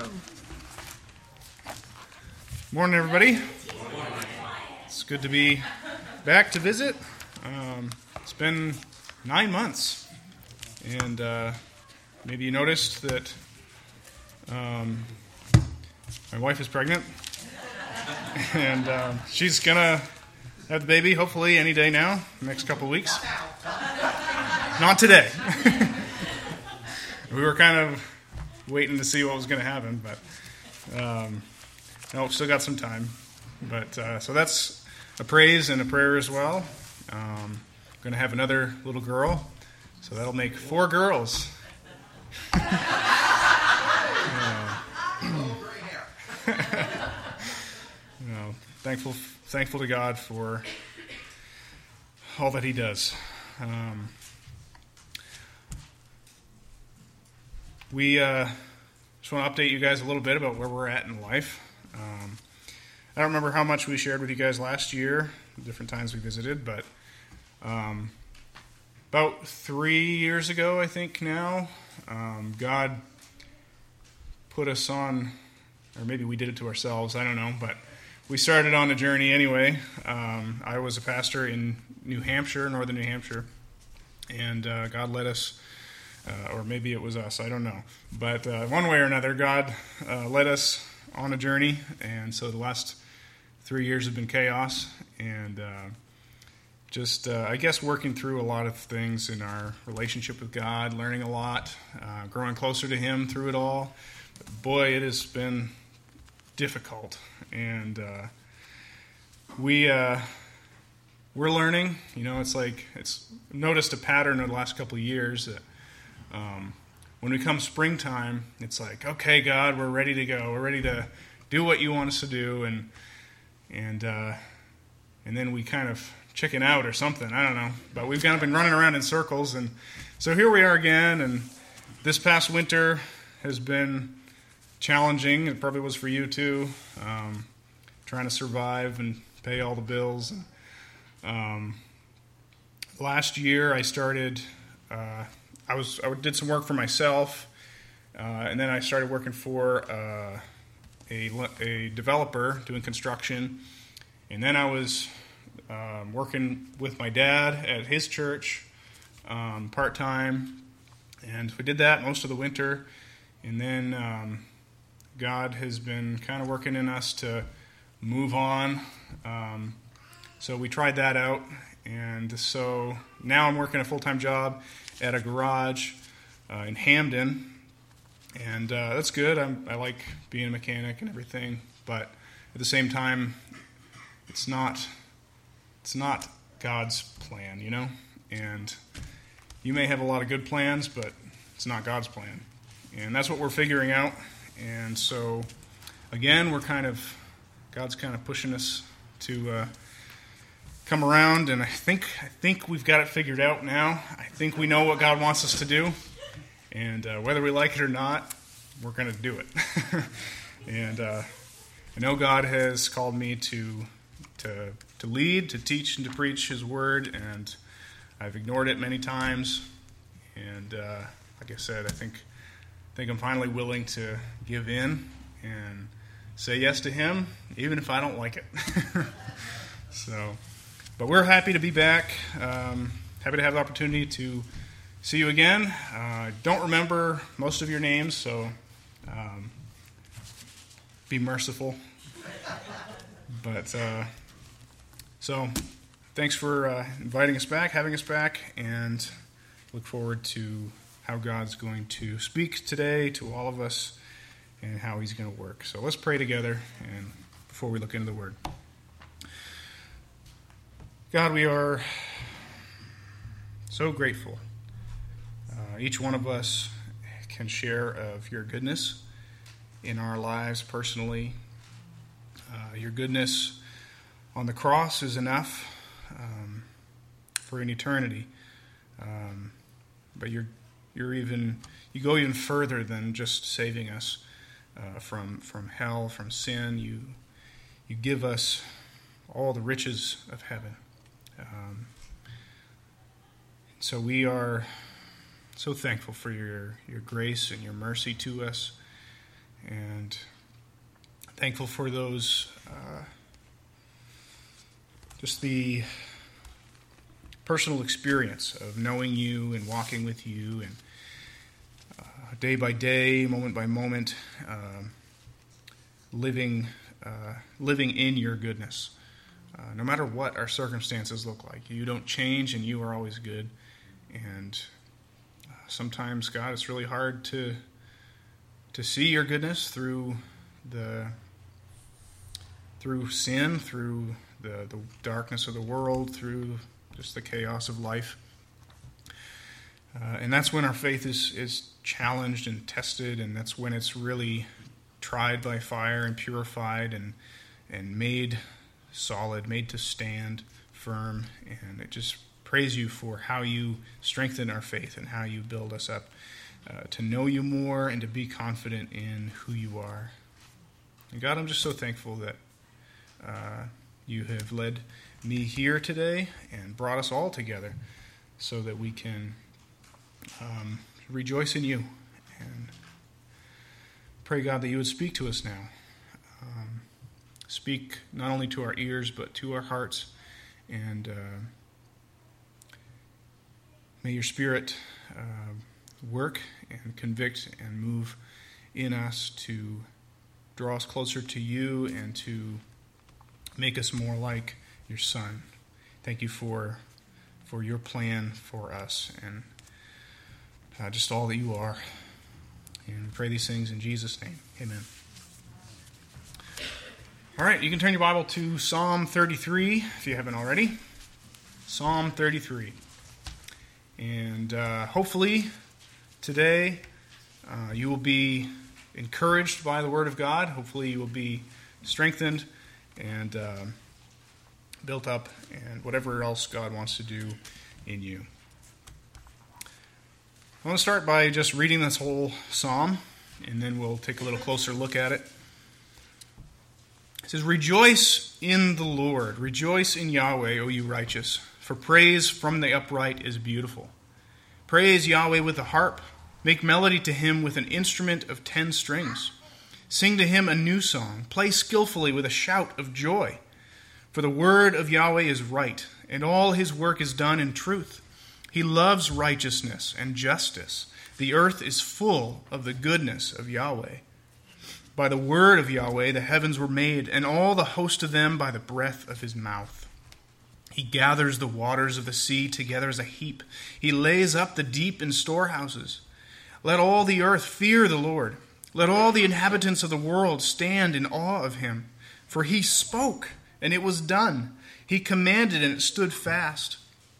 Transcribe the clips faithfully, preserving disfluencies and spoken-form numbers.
Morning, everybody. It's good to be back to visit. Um, it's been nine months, and uh, maybe you noticed that um, my wife is pregnant, and um, she's gonna have the baby hopefully any day now, next couple of weeks. Not today. We were kind of waiting to see what was going to happen, but um, no, still got some time. But uh, so that's a praise and a prayer as well. Um, going to have another little girl, so that'll make four girls. uh, you know, thankful, thankful to God for all that He does. Um, we uh, just want to update you guys a little bit about where we're at in life. Um, I don't remember how much we shared with you guys last year, the different times we visited, but um, about three years ago, I think now, um, God put us on, or maybe we did it to ourselves, I don't know, but we started on a journey anyway. Um, I was a pastor in New Hampshire, northern New Hampshire, and uh, God led us, uh, or maybe it was us, I don't know, but uh, one way or another, God uh, led us on a journey, and so the last three years have been chaos, and uh, just, uh, I guess, working through a lot of things in our relationship with God, learning a lot, uh, growing closer to Him through it all. But boy, it has been difficult, and uh, we, uh, we're learning. You know, it's like, it's noticed a pattern in the last couple of years that um, when we come springtime, it's like, okay, God, we're ready to go. We're ready to do what you want us to do, and and uh, and then we kind of chicken out or something. I don't know, but we've kind of been running around in circles, and so here we are again. And this past winter has been challenging. It probably was for you too, um, trying to survive and pay all the bills. And, um, last year, I started. Uh, I was I did some work for myself, uh, and then I started working for uh, a a developer doing construction, and then I was um, working with my dad at his church um, part time, and we did that most of the winter, and then um, God has been kind of working in us to move on, um, so we tried that out, and so now I'm working a full time job at a garage uh, in Hamden, and uh, that's good. I'm, I like being a mechanic and everything, but at the same time, it's not it's not God's plan, you know. And you may have a lot of good plans, but it's not God's plan, and that's what we're figuring out. And so, again, we're kind of God's kind of pushing us to Uh, come around, and I think I think we've got it figured out now. I think we know what God wants us to do, and uh, whether we like it or not, we're going to do it. And uh, I know God has called me to to to lead, to teach, and to preach His word, and I've ignored it many times. And uh, like I said, I think I think I'm finally willing to give in and say yes to Him, even if I don't like it. So. But we're happy to be back, um, happy to have the opportunity to see you again. I uh, don't remember most of your names, so um, be merciful. But uh, so thanks for uh, inviting us back, having us back, and look forward to how God's going to speak today to all of us and how He's going to work. So let's pray together and before we look into the Word. God, we are so grateful. Uh, each one of us can share of your goodness in our lives personally. Uh, your goodness on the cross is enough um, for an eternity. Um, but you're you're even you go even further than just saving us uh, from from hell, from sin. You you give us all the riches of heaven. Um, so we are so thankful for your, your grace and your mercy to us. And thankful for those, uh, just the personal experience of knowing you and walking with you, and uh, day by day, moment by moment, um, living uh, living in your goodness. Uh, no matter what our circumstances look like, you don't change, and you are always good. And uh, sometimes, God, it's really hard to to see your goodness through the through sin, through the the darkness of the world, through just the chaos of life. Uh, and that's when our faith is, is challenged and tested, and that's when it's really tried by fire and purified and and made solid, made to stand firm. And it just praise you for how you strengthen our faith and how you build us up uh, to know you more and to be confident in who you are. And God, I'm just so thankful that uh, you have led me here today and brought us all together so that we can um, rejoice in you. And pray, God, that you would speak to us now. Um, speak not only to our ears, but to our hearts. And uh, may your Spirit uh, work and convict and move in us to draw us closer to you and to make us more like your Son. Thank you for for your plan for us and uh, just all that you are. And we pray these things in Jesus' name. Amen. All right, you can turn your Bible to Psalm thirty-three if you haven't already. Psalm thirty-three. And uh, hopefully today uh, you will be encouraged by the Word of God. Hopefully you will be strengthened and uh, built up, and whatever else God wants to do in you. I want to start by just reading this whole psalm, and then we'll take a little closer look at it. It says, "Rejoice in the Lord, rejoice in Yahweh, O you righteous, for praise from the upright is beautiful. Praise Yahweh with the harp, make melody to him with an instrument of ten strings. Sing to him a new song, play skillfully with a shout of joy. For the word of Yahweh is right, and all his work is done in truth. He loves righteousness and justice. The earth is full of the goodness of Yahweh. By the word of Yahweh the heavens were made, and all the host of them by the breath of his mouth. He gathers the waters of the sea together as a heap. He lays up the deep in storehouses. Let all the earth fear the Lord. Let all the inhabitants of the world stand in awe of him. For he spoke, and it was done. He commanded, and it stood fast.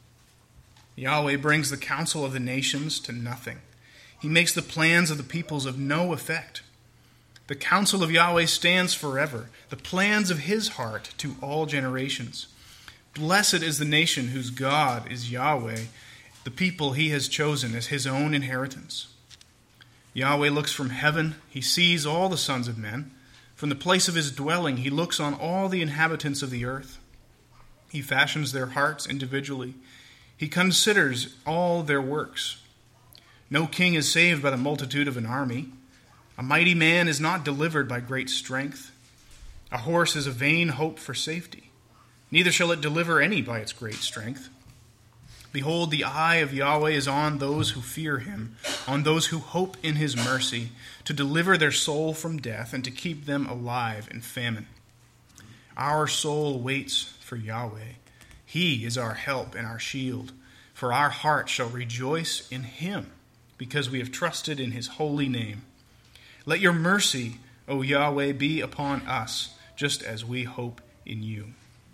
Yahweh brings the counsel of the nations to nothing. He makes the plans of the peoples of no effect. The counsel of Yahweh stands forever, the plans of his heart to all generations. Blessed is the nation whose God is Yahweh, the people he has chosen as his own inheritance. Yahweh looks from heaven, he sees all the sons of men. From the place of his dwelling, he looks on all the inhabitants of the earth. He fashions their hearts individually. He considers all their works. No king is saved by the multitude of an army. A mighty man is not delivered by great strength. A horse is a vain hope for safety. Neither shall it deliver any by its great strength. Behold, the eye of Yahweh is on those who fear him, on those who hope in his mercy, to deliver their soul from death and to keep them alive in famine. Our soul waits for Yahweh. He is our help and our shield. For our heart shall rejoice in him, because we have trusted in his holy name. Let your mercy, O Yahweh, be upon us, just as we hope in you."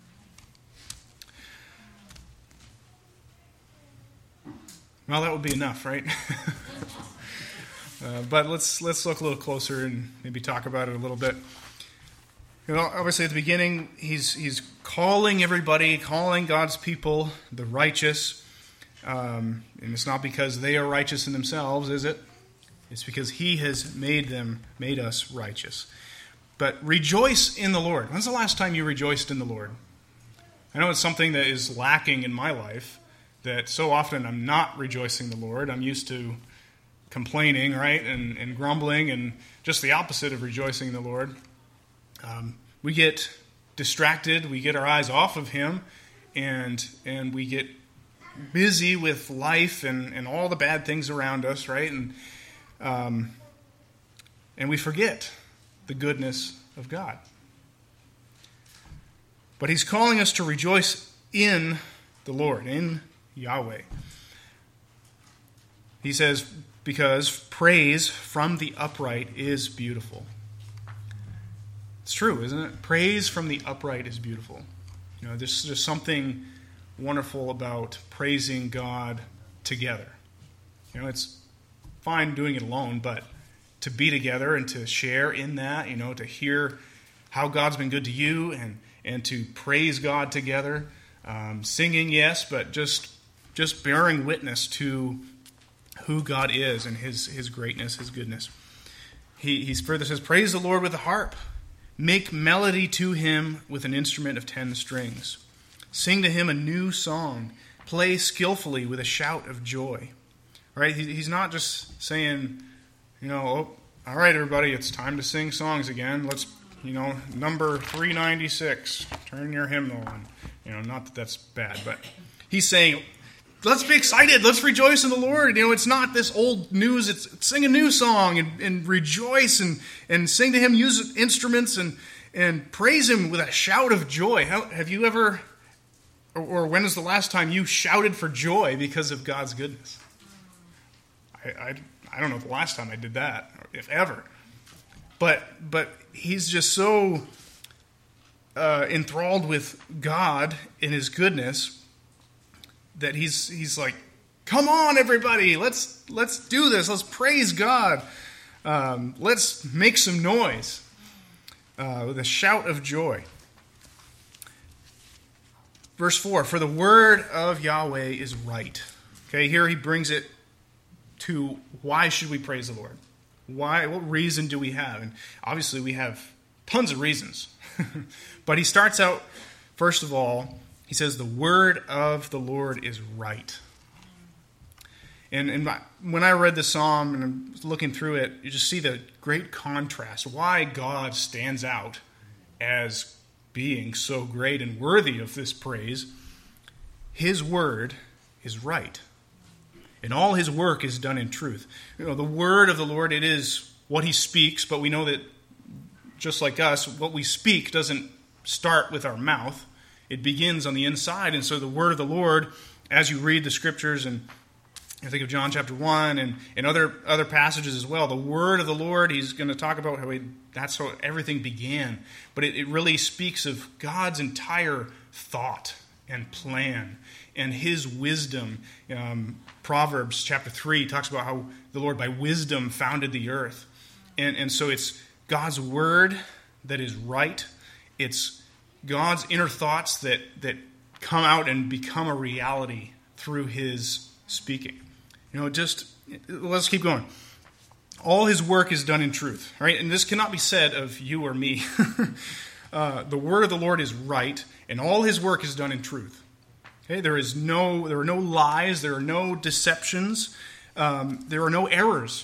Well, that would be enough, right? uh, but let's let's look a little closer and maybe talk about it a little bit. You know, obviously at the beginning, he's he's calling everybody, calling God's people the righteous, um, and it's not because they are righteous in themselves, is it? It's because he has made them, made us righteous. But rejoice in the Lord. When's the last time you rejoiced in the Lord? I know it's something that is lacking in my life, that so often I'm not rejoicing the Lord. I'm used to complaining, right, and, and grumbling, and just the opposite of rejoicing in the Lord. Um, we get distracted, we get our eyes off of Him, and and we get busy with life and, and all the bad things around us, right, and um, and we forget the goodness of God. But He's calling us to rejoice in the Lord, in Yahweh. He says, because praise from the upright is beautiful. It's true, isn't it? Praise from the upright is beautiful. You know, there's just something wonderful about praising God together. You know, it's fine doing it alone, but to be together and to share in that, you know, to hear how God's been good to you and, and to praise God together. Um, singing, yes, but just just bearing witness to who God is and His His greatness, His goodness. He he's further says, praise the Lord with a harp. Make melody to Him with an instrument of ten strings. Sing to Him a new song. Play skillfully with a shout of joy. Right? He, he's not just saying, you know, oh, all right, everybody, it's time to sing songs again. Let's, you know, number three ninety-six. Turn your hymnal on. You know, not that that's bad, but He's saying, let's be excited. Let's rejoice in the Lord. You know, it's not this old news. It's, it's sing a new song and, and rejoice and, and sing to Him, use instruments and, and praise Him with a shout of joy. How, have you ever, or, or when is the last time you shouted for joy because of God's goodness? I, I, I don't know the last time I did that, if ever. But, but He's just so uh, enthralled with God and His goodness that he's he's like, come on, everybody, let's let's do this. Let's praise God. Um, let's make some noise uh, with a shout of joy. Verse four, for the word of Yahweh is right. Okay, here he brings it to why should we praise the Lord? Why? What reason do we have? And obviously we have tons of reasons. But he starts out, first of all, he says, the word of the Lord is right. And, and my, when I read the psalm and I'm looking through it, you just see the great contrast. Why God stands out as being so great and worthy of this praise. His word is right. And all His work is done in truth. You know, the word of the Lord, it is what He speaks, but we know that just like us, what we speak doesn't start with our mouth. It begins on the inside. And so the word of the Lord, as you read the scriptures, and I think of John chapter one and, and other, other passages as well, the word of the Lord, he's going to talk about how he, that's how everything began. But it, it really speaks of God's entire thought and plan and His wisdom. Um, Proverbs chapter three talks about how the Lord by wisdom founded the earth. And, and so it's God's word that is right. It's God's inner thoughts that, that come out and become a reality through His speaking. You know, just, let's keep going. All His work is done in truth, right? And this cannot be said of you or me. uh, the word of the Lord is right, and all His work is done in truth. Okay, there is no, there are no lies, there are no deceptions, um, there are no errors.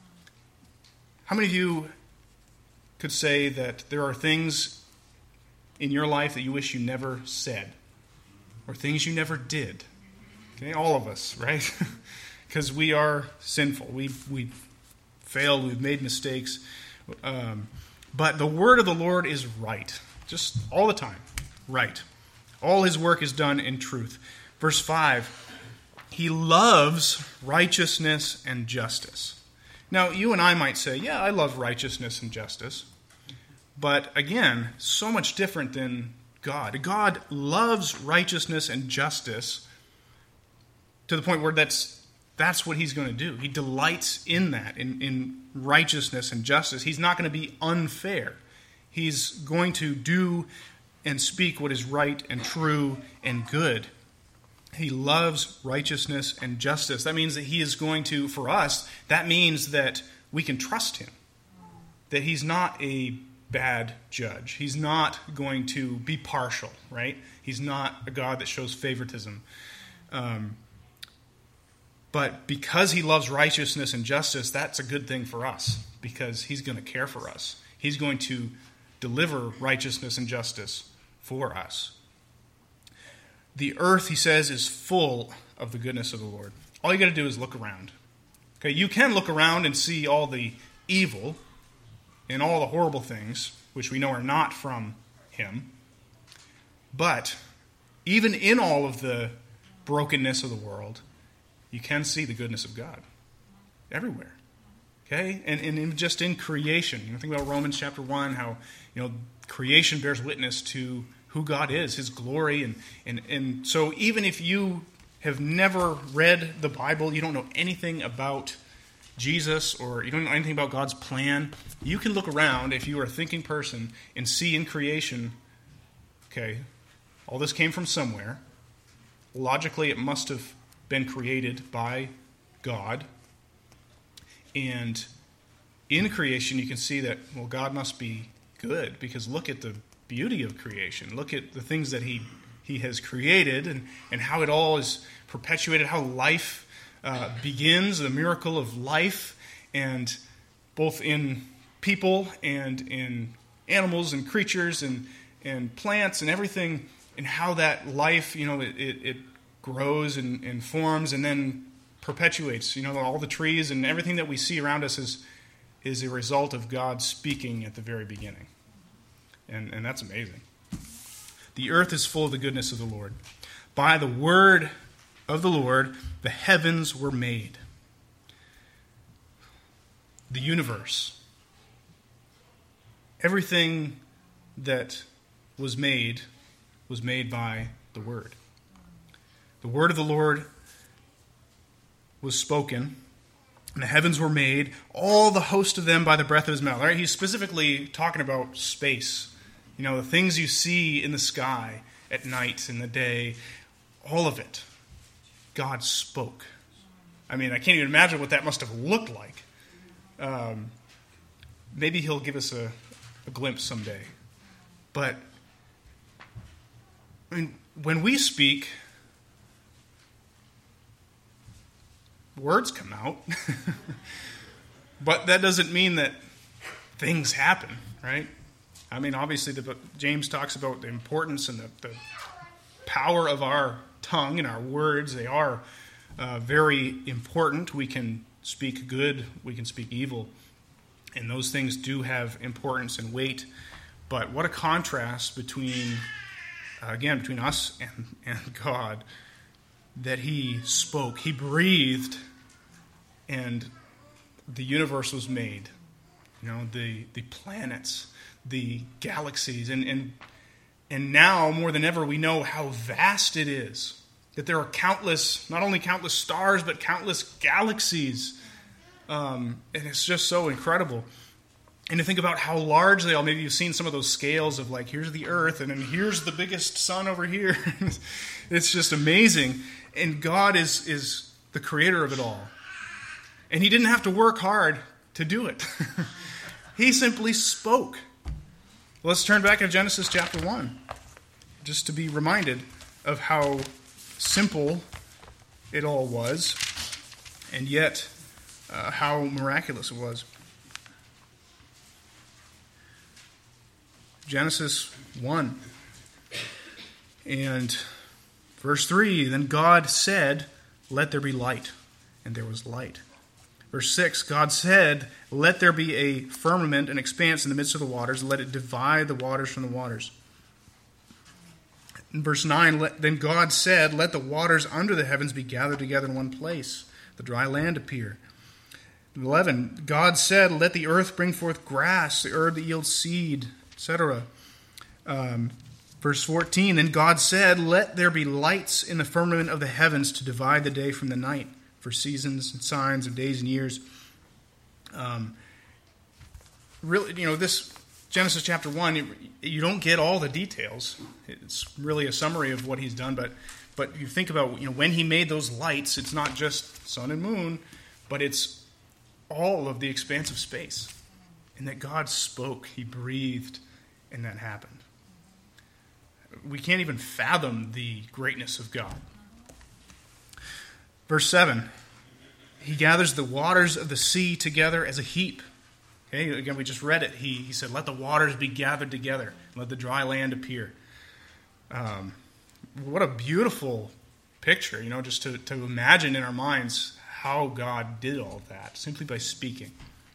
How many of you could say that there are things in your life that you wish you never said, or things you never did? Okay, all of us, right? Because we are sinful. We we failed. We've made mistakes. Um, but the word of the Lord is right, just all the time, right. All His work is done in truth. Verse five, He loves righteousness and justice. Now, you and I might say, yeah, I love righteousness and justice. But again, so much different than God. God loves righteousness and justice to the point where that's that's what He's going to do. He delights in that, in, in righteousness and justice. He's not going to be unfair. He's going to do and speak what is right and true and good. He loves righteousness and justice. That means that He is going to, for us, that means that we can trust Him. That He's not a bad judge. He's not going to be partial, right? He's not a God that shows favoritism. Um, But because he loves righteousness and justice, that's a good thing for us, because he's going to care for us. He's going to deliver righteousness and justice for us. The earth, he says, is full of the goodness of the Lord. All you got to do is look around. Okay, you can look around and see all the evil and all the horrible things, which we know are not from him. But even in all of the brokenness of the world, you can see the goodness of God everywhere. Okay? And, and in, just in creation. You know, think about Romans chapter one, how, you know, creation bears witness to who God is, his glory. And, and, and so even if you have never read the Bible, you don't know anything about Jesus, or you don't know anything about God's plan, you can look around, if you are a thinking person, and see in creation, okay, all this came from somewhere. Logically, it must have been created by God. And in creation, you can see that, well, God must be good, because look at the beauty of creation. Look at the things that he, he has created, and, and how it all is perpetuated, how life uh, begins, the miracle of life, and both in people and in animals and creatures and, and plants and everything, and how that life, you know, it, it, it grows and, and forms and then perpetuates. You know, all the trees and everything that we see around us is is a result of God speaking at the very beginning. And, and that's amazing. The earth is full of the goodness of the Lord. By the word of the Lord, the heavens were made. The universe. Everything that was made was made by the word. The word of the Lord was spoken, and the heavens were made, all the host of them by the breath of his mouth. All right, he's specifically talking about space. You know, the things you see in the sky at night, in the day, all of it. God spoke. I mean, I can't even imagine what that must have looked like. Um, maybe he'll give us a, a glimpse someday. But, I mean, when we speak, words come out. But that doesn't mean that things happen, right? I mean, obviously, the, James talks about the importance and the, the power of our tongue and our words. They are uh, very important. We can speak good, we can speak evil, and those things do have importance and weight. But what a contrast between, uh, again, between us and, and God, that he spoke, he breathed, and the universe was made. You know, the the planets, the galaxies, and and and now more than ever we know how vast it is. That there are countless, not only countless stars, but countless galaxies, um, and it's just so incredible. And to think about how large they are. Maybe you've seen some of those scales of like, here's the Earth, and then here's the biggest sun over here. It's just amazing. And God is is the creator of it all. And he didn't have to work hard to do it. He simply spoke. Let's turn back to Genesis chapter one, just to be reminded of how simple it all was, and yet uh, how miraculous it was. Genesis one and verse three, then God said, let there be light, and there was light. Verse six, God said, let there be a firmament, an expanse in the midst of the waters, let it divide the waters from the waters. In verse nine, let, then God said, let the waters under the heavens be gathered together in one place, the dry land appear. eleven, God said, let the earth bring forth grass, the herb that yields seed, et cetera. Um, verse fourteen, then God said, let there be lights in the firmament of the heavens to divide the day from the night, for seasons and signs of days and years. Um, really, you know, this Genesis chapter one, you, you don't get all the details. It's really a summary of what he's done, but but you think about, you know, when he made those lights, it's not just sun and moon, but it's all of the expanse of space. And that God spoke, he breathed, and that happened. We can't even fathom the greatness of God. Verse seven, He gathers the waters of the sea together as a heap. Okay, again, we just read it. He, he said, let the waters be gathered together. Let the dry land appear. Um, what a beautiful picture, you know, just to, to imagine in our minds how God did all that, simply by speaking.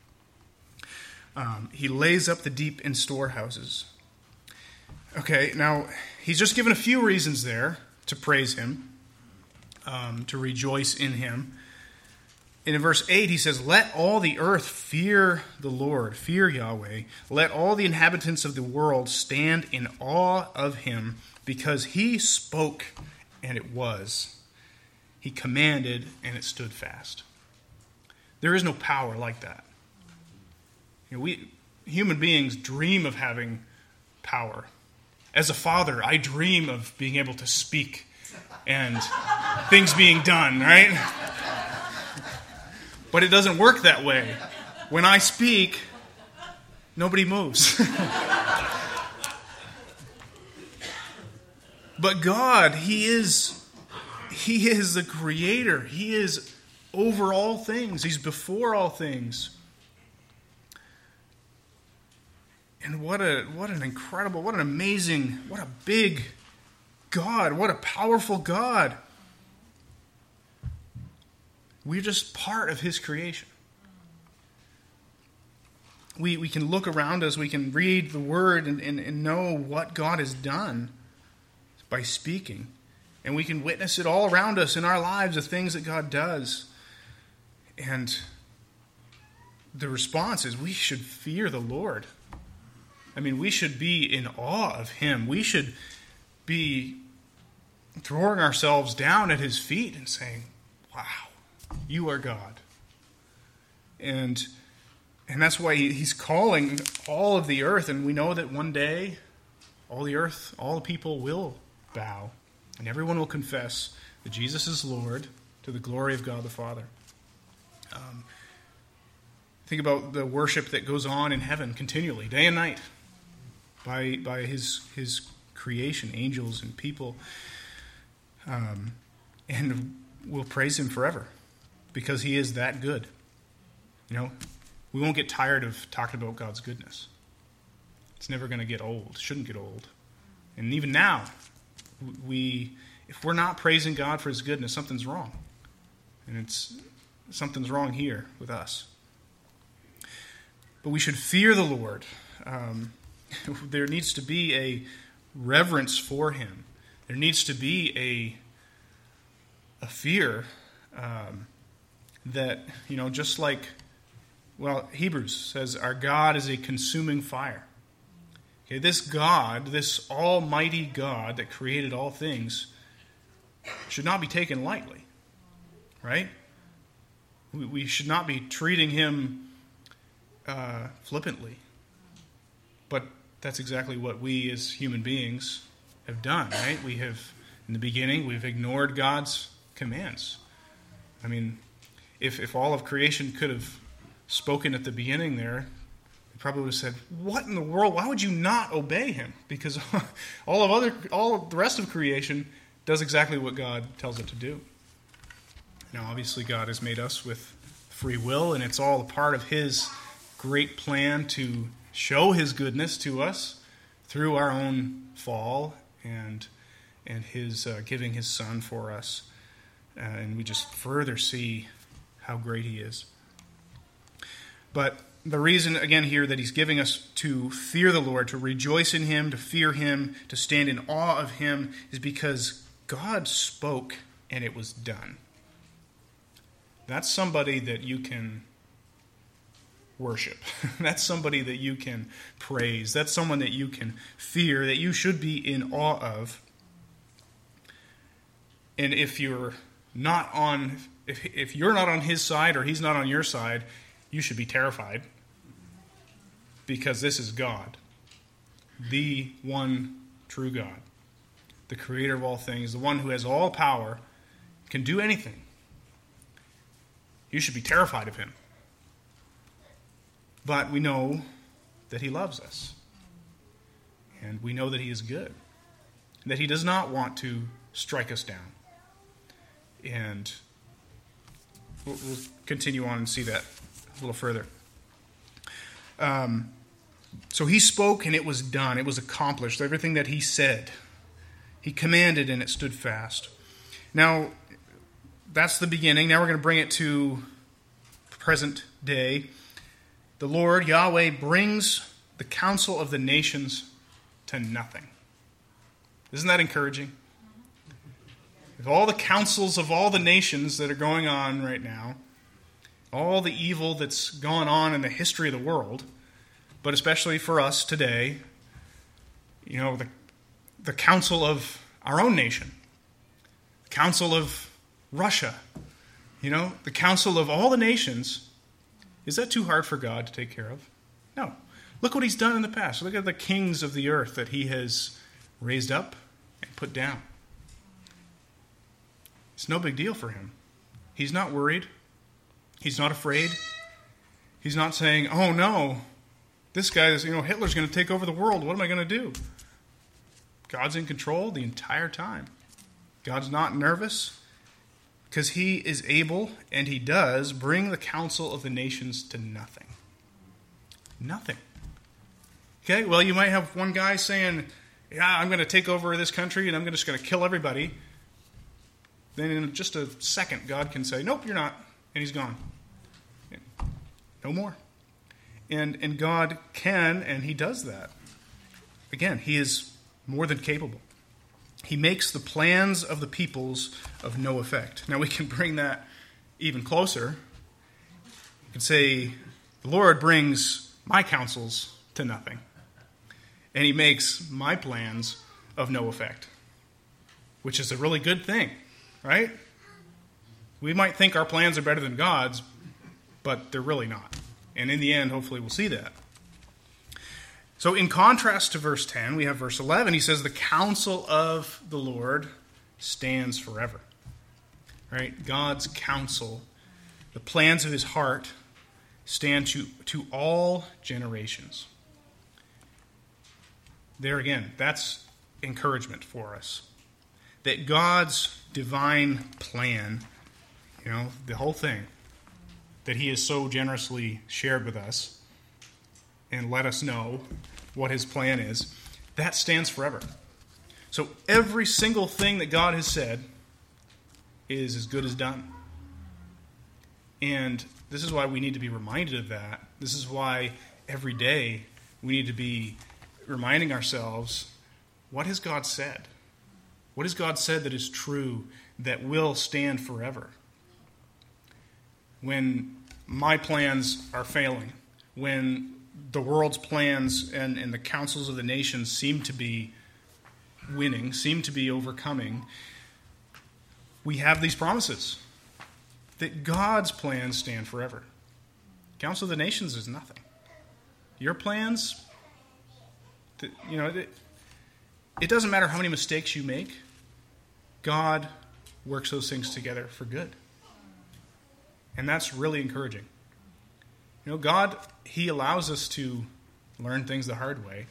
Um, he lays up the deep in storehouses. Okay, now, he's just given a few reasons there to praise him, um, to rejoice in him. And in verse eight, he says, let all the earth fear the Lord, fear Yahweh. Let all the inhabitants of the world stand in awe of him, because he spoke, and it was. He commanded, and it stood fast. There is no power like that. You know, we human beings dream of having power. As a father, I dream of being able to speak and things being done, right? But it doesn't work that way. When I speak, nobody moves. But God, He is, He is the creator. He is over all things. He's before all things. And what a what an incredible, what an amazing, what a big God, what a powerful God. We're just part of His creation. We we can look around us, we can read the Word and, and, and know what God has done by speaking. And we can witness it all around us in our lives, the things that God does. And the response is we should fear the Lord. I mean, we should be in awe of Him. We should be throwing ourselves down at His feet and saying, wow, you are God. And and that's why He's calling all of the earth. And we know that one day, all the earth, all the people will bow. And everyone will confess that Jesus is Lord to the glory of God the Father. Um, think about the worship that goes on in heaven continually, day and night, by by His His creation, angels and people. Um, and we'll praise Him forever because He is that good. You know, we won't get tired of talking about God's goodness. It's never going to get old. Shouldn't get old. And even now, we if we're not praising God for His goodness, something's wrong. And it's something's wrong here with us. But we should fear the Lord. Um, there needs to be a reverence for Him. There needs to be a a fear um, that, you know, just like, well, Hebrews says, our God is a consuming fire. Okay, this God, this almighty God that created all things, should not be taken lightly, right? We, we should not be treating Him uh, flippantly. But that's exactly what we as human beings have done, right? We have, in the beginning, we've ignored God's commands. I mean, if if all of creation could have spoken at the beginning there, they probably would have said, what in the world? Why would you not obey Him? Because all of other, all of the rest of creation does exactly what God tells it to do. Now, obviously, God has made us with free will, and it's all a part of His great plan to show His goodness to us through our own fall and and His uh, giving His Son for us. Uh, and we just further see how great He is. But the reason, again, here that He's giving us to fear the Lord, to rejoice in Him, to fear Him, to stand in awe of Him, is because God spoke and it was done. That's somebody that you can worship. That's somebody that you can praise. That's someone that you can fear, that you should be in awe of. And if you're not on, if if you're not on His side or He's not on your side, you should be terrified. Because this is God, the one true God, the creator of all things, the one who has all power, can do anything. You should be terrified of Him. But we know that He loves us. And we know that He is good. That He does not want to strike us down. And We'll, we'll continue on and see that a little further. Um, so he spoke and it was done. It was accomplished. Everything that he said. He commanded and it stood fast. Now, that's the beginning. Now we're going to bring it to present day. The Lord, Yahweh, brings the counsel of the nations to nothing. Isn't that encouraging? If all the counsels of all the nations that are going on right now, all the evil that's gone on in the history of the world, but especially for us today, you know, the, the counsel of our own nation, the counsel of Russia, you know, the counsel of all the nations, is that too hard for God to take care of? No. Look what he's done in the past. Look at the kings of the earth that he has raised up and put down. It's no big deal for him. He's not worried. He's not afraid. He's not saying, oh no, this guy is, you know, Hitler's going to take over the world. What am I going to do? God's in control the entire time. God's not nervous because he is able, and he does, bring the counsel of the nations to nothing. Nothing. Okay, well, you might have one guy saying, yeah, I'm going to take over this country and I'm just going to kill everybody. Then in just a second, God can say, nope, you're not. And he's gone. No more. And and God can, and he does that. Again, he is more than capable. He makes the plans of the peoples of no effect. Now we can bring that even closer. You can say, the Lord brings my counsels to nothing. And he makes my plans of no effect. Which is a really good thing, right? We might think our plans are better than God's, but they're really not. And in the end, hopefully we'll see that. So in contrast to verse ten, we have verse eleven. He says, the counsel of the Lord stands forever. Right? God's counsel, the plans of his heart, stand to, to all generations. There again, that's encouragement for us. That God's divine plan, you know, the whole thing, that he has so generously shared with us and let us know what his plan is, that stands forever. So every single thing that God has said is as good as done. And this is why we need to be reminded of that. This is why every day we need to be reminding ourselves, what has God said? What has God said that is true, that will stand forever? When my plans are failing, when the world's plans and, and the counsels of the nations seem to be winning, seem to be overcoming, we have these promises that God's plans stand forever. Counsel of the nations is nothing. Your plans, you know, it, it doesn't matter how many mistakes you make. God works those things together for good. And that's really encouraging. You know, God, he allows us to learn things the hard way.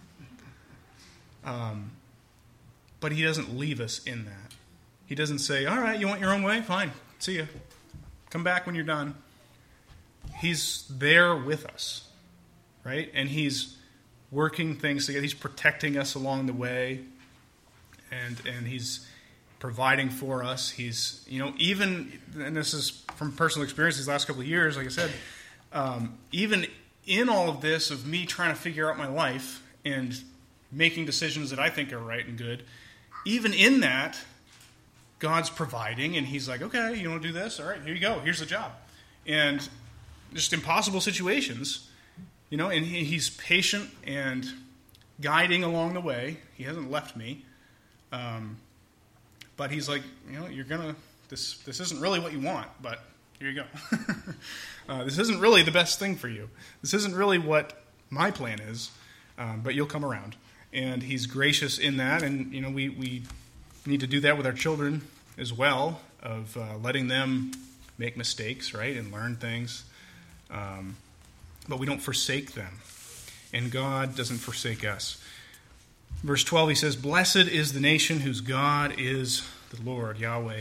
Um, but he doesn't leave us in that. He doesn't say, all right, you want your own way? Fine. See ya. Come back when you're done. He's there with us, right? And he's working things together. He's protecting us along the way. And and he's providing for us. He's, you know, even, and this is from personal experience these last couple of years, like I said, um, even in all of this of me trying to figure out my life and making decisions that I think are right and good, even in that, God's providing, and he's like, okay, you want to do this? All right, here you go. Here's the job. And just impossible situations, you know, and he, he's patient and guiding along the way. He hasn't left me. Um, but he's like, you know, you're going to, this this isn't really what you want, but here you go. uh, this isn't really the best thing for you. This isn't really what my plan is, um, but you'll come around. And he's gracious in that, and, you know, we, we need to do that with our children as well, of uh, letting them make mistakes, right, and learn things. Um, but we don't forsake them. And God doesn't forsake us. Verse twelve, he says, blessed is the nation whose God is the Lord, Yahweh,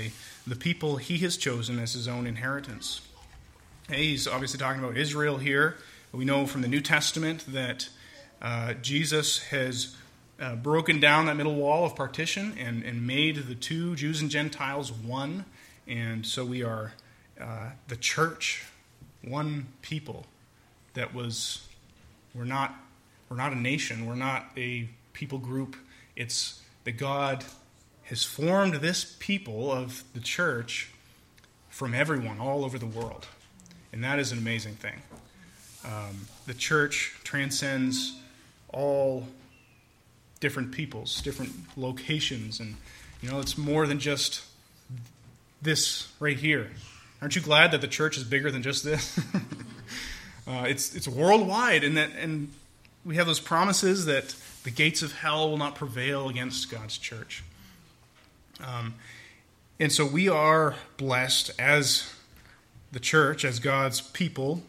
the people he has chosen as his own inheritance. He's obviously talking about Israel here. We know from the New Testament that uh, Jesus has uh, broken down that middle wall of partition and, and made the two, Jews and Gentiles, one. And so we are uh, the church, one people that was, we're not, we're not a nation, we're not a people group. It's that God has formed this people of the church from everyone all over the world. And that is an amazing thing. Um, the church transcends all different peoples, different locations, and you know, it's more than just this right here. Aren't you glad that the church is bigger than just this? uh, it's it's worldwide, and that and we have those promises that the gates of hell will not prevail against God's church. Um, and so we are blessed as the church, as God's people,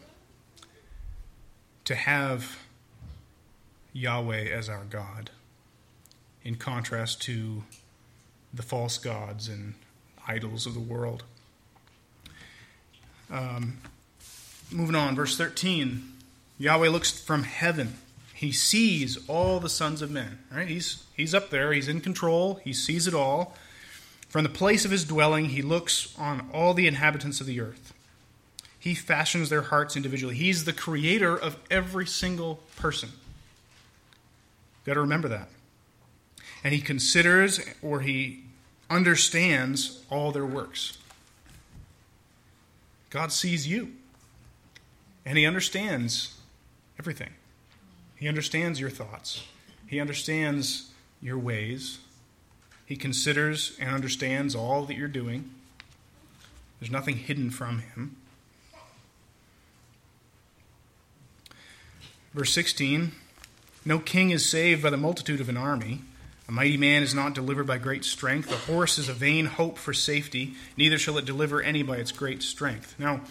to have Yahweh as our God, in contrast to the false gods and idols of the world. Um, moving on, verse thirteen. Yahweh looks from heaven. He sees all the sons of men. Right? He's, he's up there. He's in control. He sees it all. From the place of his dwelling, he looks on all the inhabitants of the earth. He fashions their hearts individually. He's the creator of every single person. You've got to remember that. And he considers or he understands all their works. God sees you. And he understands everything. He understands your thoughts. He understands your ways. He considers and understands all that you're doing. There's nothing hidden from him. Verse sixteen, no king is saved by the multitude of an army. A mighty man is not delivered by great strength. A horse is a vain hope for safety. Neither shall it deliver any by its great strength. Now,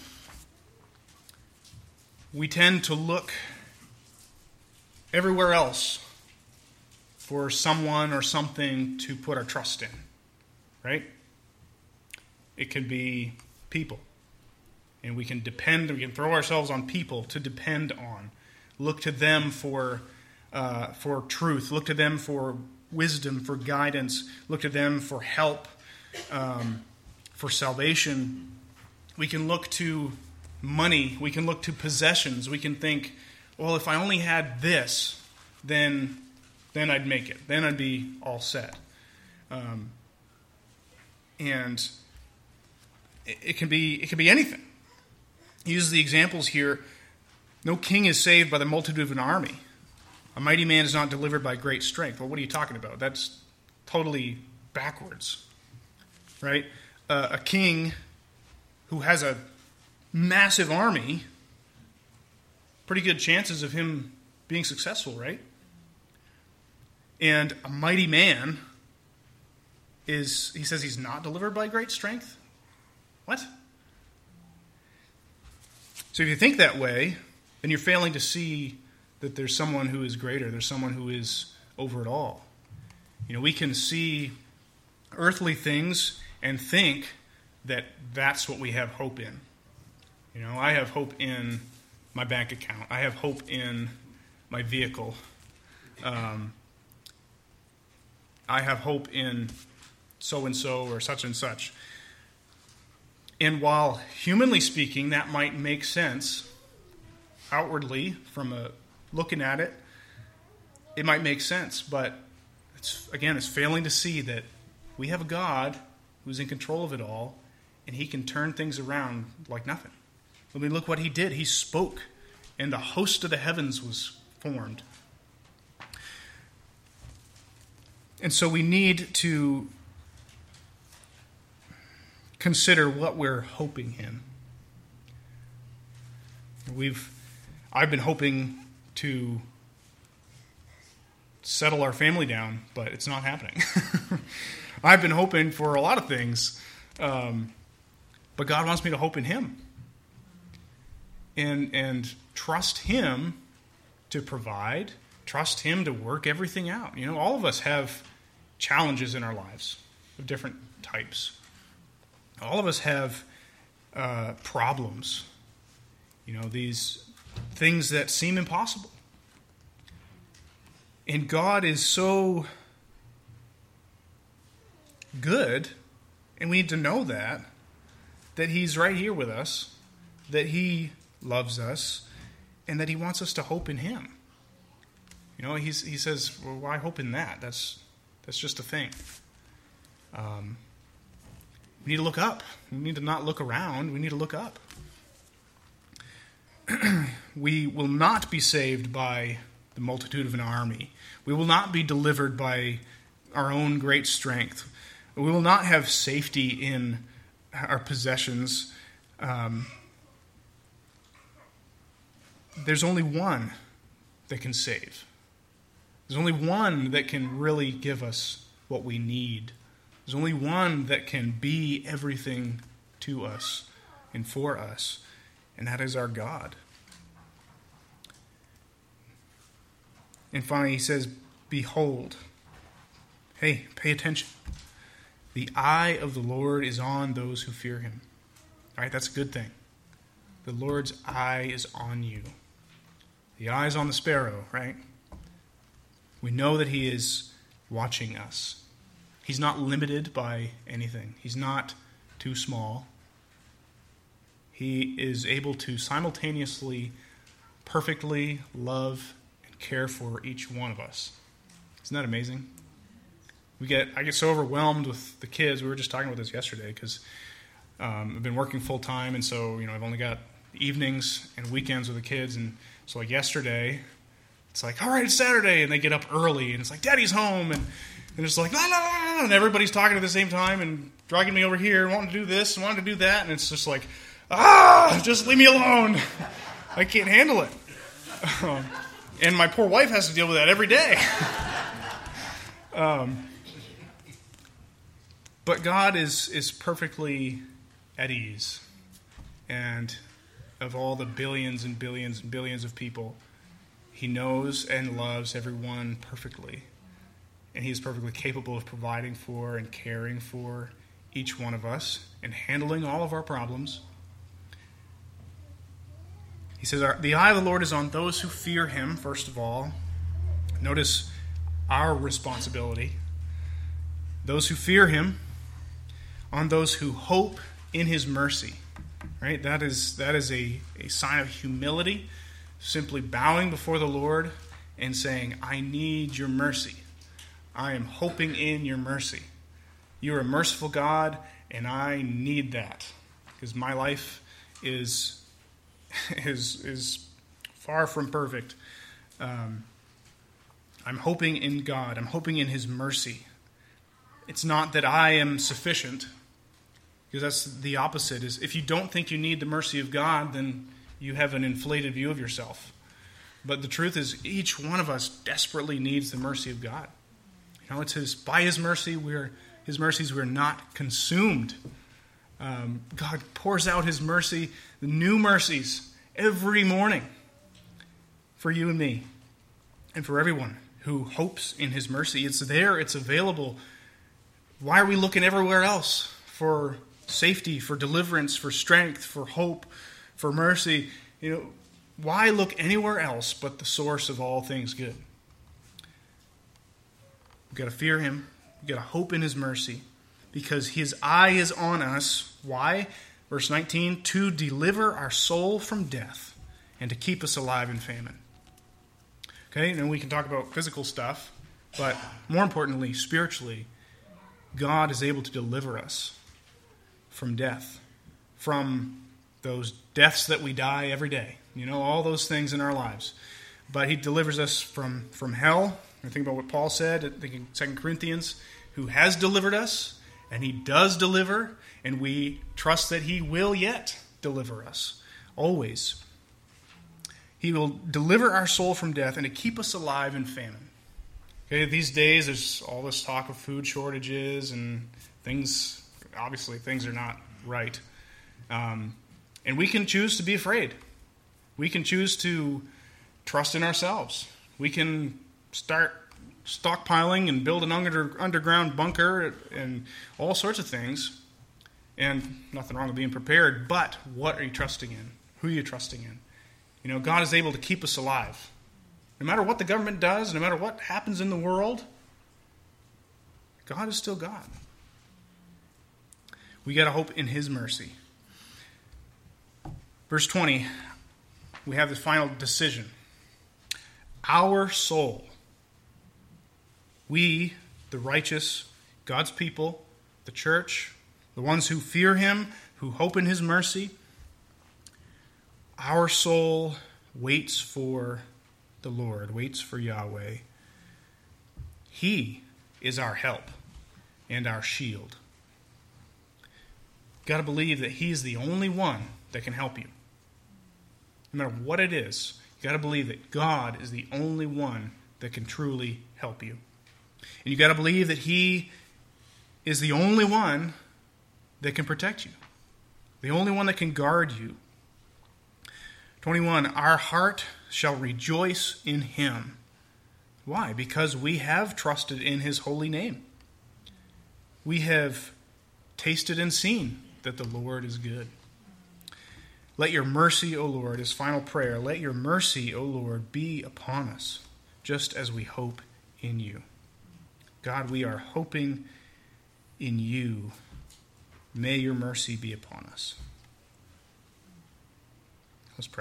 we tend to look everywhere else for someone or something to put our trust in, right? It could be people. And we can depend, we can throw ourselves on people to depend on. Look to them for uh, for truth. Look to them for wisdom, for guidance. Look to them for help, um, for salvation. We can look to money. We can look to possessions. We can think, well, if I only had this, then then I'd make it. Then I'd be all set. Um, and it, it can be it can be anything. He uses the examples here. No king is saved by the multitude of an army. A mighty man is not delivered by great strength. Well, what are you talking about? That's totally backwards, right? Uh, a king who has a massive army, pretty good chances of him being successful, right? And a mighty man is, he says he's not delivered by great strength? What? So if you think that way, then you're failing to see that there's someone who is greater. There's someone who is over it all. You know, we can see earthly things and think that that's what we have hope in. You know, I have hope in my bank account. I have hope in my vehicle. Um, I have hope in so-and-so or such and such. And while, humanly speaking, that might make sense outwardly, from a looking at it, it might make sense, but it's again, it's failing to see that we have a God who's in control of it all, and he can turn things around like nothing. I mean, look what he did. He spoke, and the host of the heavens was formed. And so we need to consider what we're hoping in. We've I've been hoping to settle our family down, but it's not happening. I've been hoping for a lot of things, um, but God wants me to hope in him and and trust him to provide, trust him to work everything out. You know, all of us have challenges in our lives of different types. All of us have uh, problems. You know, these things that seem impossible. And God is so good, and we need to know that, that he's right here with us, that he loves us, and that he wants us to hope in him. You know, he's, he says, well, why hope in that? That's that's just a thing. Um, we need to look up. We need to not look around. We need to look up. We will not be saved by the multitude of an army. We will not be delivered by our own great strength. We will not have safety in our possessions. Um, there's only one that can save. There's only one that can really give us what we need. There's only one that can be everything to us and for us, and that is our God. And finally, he says, behold. Hey, pay attention. The eye of the Lord is on those who fear him. All right, that's a good thing. The Lord's eye is on you. The eye is on the sparrow, right? We know that he is watching us. He's not limited by anything. He's not too small. He is able to simultaneously, perfectly love and care for each one of us. Isn't that amazing? We get I get so overwhelmed with the kids. We were just talking about this yesterday because um, I've been working full time, and so you know I've only got evenings and weekends with the kids. And so like yesterday, it's like, all right, it's Saturday, and they get up early, and it's like, Daddy's home, and, and it's like, la, la, la, la, and everybody's talking at the same time and dragging me over here and wanting to do this and wanting to do that, and it's just like, ah, just leave me alone. I can't handle it. Um, and my poor wife has to deal with that every day. um, but God is is perfectly at ease, and of all the billions and billions and billions of people, he knows and loves everyone perfectly. And he is perfectly capable of providing for and caring for each one of us and handling all of our problems. He says, the eye of the Lord is on those who fear him, first of all. Notice our responsibility. Those who fear him, on those who hope in his mercy. Right? That is, that is a, a sign of humility. Simply bowing before the Lord and saying, I need your mercy. I am hoping in your mercy. You are a merciful God, and I need that. Because my life is, is, is far from perfect. Um, I'm hoping in God. I'm hoping in his mercy. It's not that I am sufficient, because that's the opposite. Is if you don't think you need the mercy of God, then you have an inflated view of yourself. But the truth is, each one of us desperately needs the mercy of God. You know, it's his, by his mercy, we're his mercies we're not consumed. Um, God pours out his mercy, the new mercies, every morning for you and me, and for everyone who hopes in his mercy. It's there, it's available. Why are we looking everywhere else for safety, for deliverance, for strength, for hope, for mercy? You know, why look anywhere else but the source of all things good? We've got to fear him. We've got to hope in his mercy, because his eye is on us. Why? Verse nineteen, to deliver our soul from death and to keep us alive in famine. Okay, and then we can talk about physical stuff, but more importantly, spiritually, God is able to deliver us from death, from those deaths that we die every day. You know, all those things in our lives. But he delivers us from, from hell. I think about what Paul said, I think in Second Corinthians, who has delivered us, and he does deliver, and we trust that he will yet deliver us, always. He will deliver our soul from death and to keep us alive in famine. Okay, these days there's all this talk of food shortages and things, obviously things are not right. Um, and we can choose to be afraid. We can choose to trust in ourselves. We can start stockpiling and build an under, underground bunker and all sorts of things. And nothing wrong with being prepared, but what are you trusting in? Who are you trusting in? You know, God is able to keep us alive. No matter what the government does, no matter what happens in the world, God is still God. We got to hope in His mercy. Verse twenty, we have the final decision. Our soul, we, the righteous, God's people, the church, the ones who fear Him, who hope in His mercy, our soul waits for the Lord, waits for Yahweh. He is our help and our shield. You've got to believe that He is the only one that can help you. No matter what it is, you've got to believe that God is the only one that can truly help you. And you've got to believe that He is the only one that can protect you, the only one that can guard you. twenty-one, our heart shall rejoice in Him. Why? Because we have trusted in His holy name. We have tasted and seen that the Lord is good. Let your mercy, O Lord, his final prayer, let your mercy, O Lord, be upon us, just as we hope in you. God, we are hoping in you. May your mercy be upon us. Let's pray.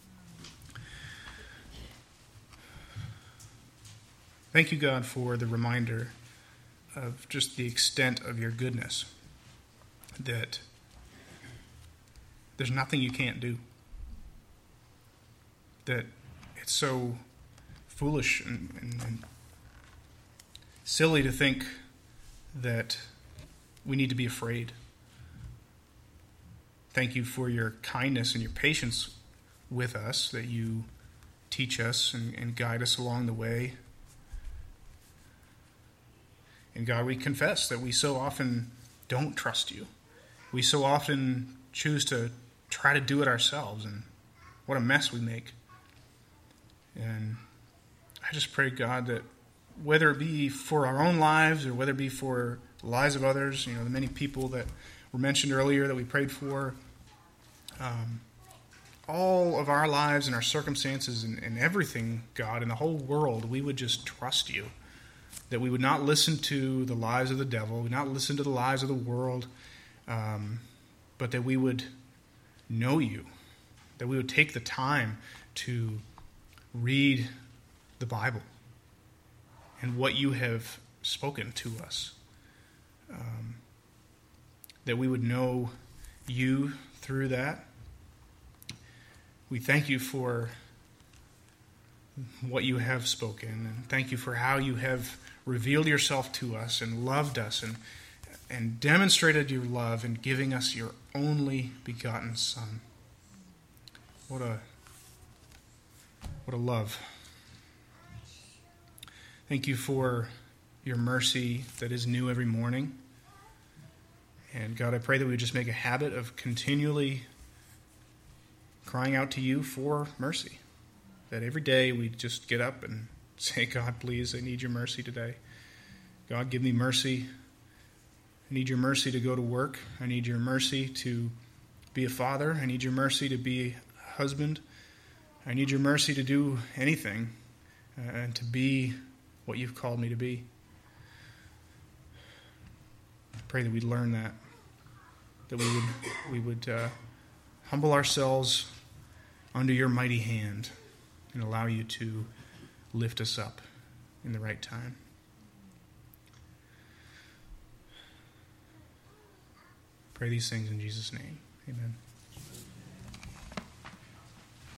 Thank you, God, for the reminder of just the extent of your goodness, that there's nothing you can't do, that it's so foolish and, and, and silly to think that we need to be afraid. Thank you for your kindness and your patience with us, that you teach us and, and guide us along the way. And God, we confess that we so often don't trust you. We so often choose to try to do it ourselves, and what a mess we make. And I just pray, God, that whether it be for our own lives or whether it be for the lives of others, you know, the many people that were mentioned earlier that we prayed for, um, all of our lives and our circumstances and, and everything, God, in the whole world, we would just trust you. That we would not listen to the lies of the devil, we would not listen to the lies of the world, um, but that we would know you, that we would take the time to read the Bible and what you have spoken to us, um, that we would know you through that. We thank you for what you have spoken, and thank you for how you have revealed yourself to us and loved us and and demonstrated your love in giving us your only begotten Son. What a what a love. Thank you for your mercy that is new every morning. And God, I pray that we would just make a habit of continually crying out to you for mercy. That every day we just get up and say, God, please, I need your mercy today. God, give me mercy. I need your mercy to go to work. I need your mercy to be a father. I need your mercy to be a husband. I need your mercy to do anything uh, and to be what you've called me to be. I pray that we'd learn that, that we would, we would uh, humble ourselves under your mighty hand and allow you to lift us up in the right time. Pray these things in Jesus' name. Amen.